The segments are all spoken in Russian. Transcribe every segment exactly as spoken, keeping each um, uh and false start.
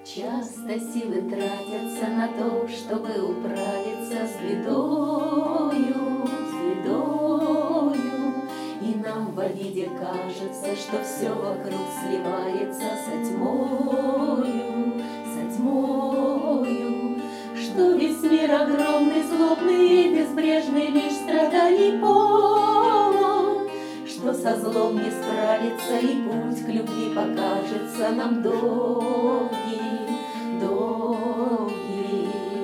Часто силы тратятся на то, чтобы управиться с бедою, с бедою. И нам в обиде кажется, что все вокруг сливается со тьмою, со тьмою. Что весь мир огромный, злобный и безбрежный, лишь страданий полон. Что со злом не справится, и путь к любви покажется нам долгий, долгий.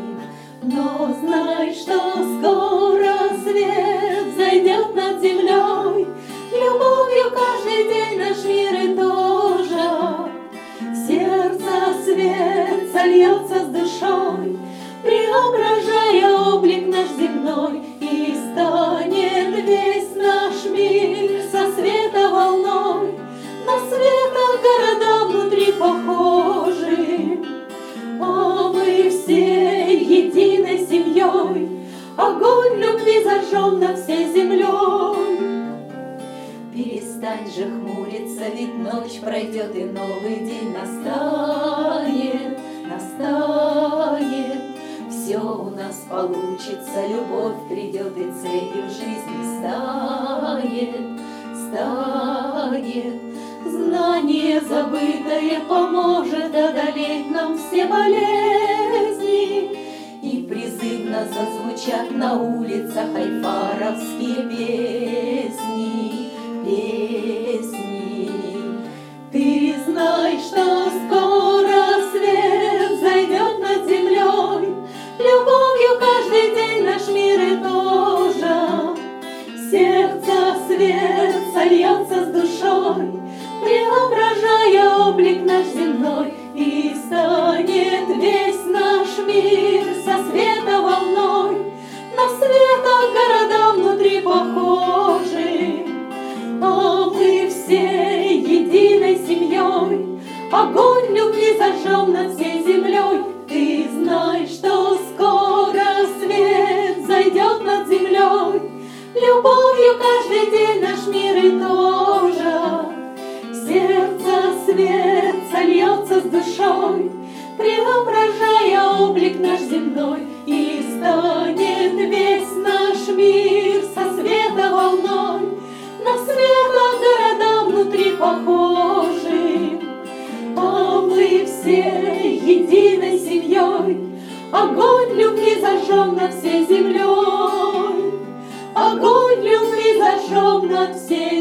Но знай, что скоро свет зайдет над землей, любовью каждый день наш мир и тоже. В сердце свет сольется с душой, преображая облик наш земной, и станет весь наш мир со света волной на света города внутри похожи. А мы все единой семьей, огонь любви зажжем над всей землей. Перестань же хмуриться, ведь ночь пройдет и новый день настанет, настанет. Все у нас получится, любовь придет и целью жизни станет, станет. Знание забытое поможет одолеть нам все болезни, и призывно зазвучат на улицах айфаровские песни, песни. Ты знай, что скоро свет зайдет над землей, любовью каждый день наш мир и тоже. В сердце свет сольется с душой, преображая облик наш земной, и станет весь наш мир со света волной на света города внутри похожи. А мы все единой семьей, огонь любви зажжем над всей землей. Ты знай, что скоро свет зайдет над землей, любовью каждый день наш мир и тоже. В сердце свет сольется с душой, преображая облик наш земной, и станет весь наш мир со света волной на света города внутри похожи. А мы все единой семьей, огонь любви зажжем над всей землей, огонь любви зажжем над всей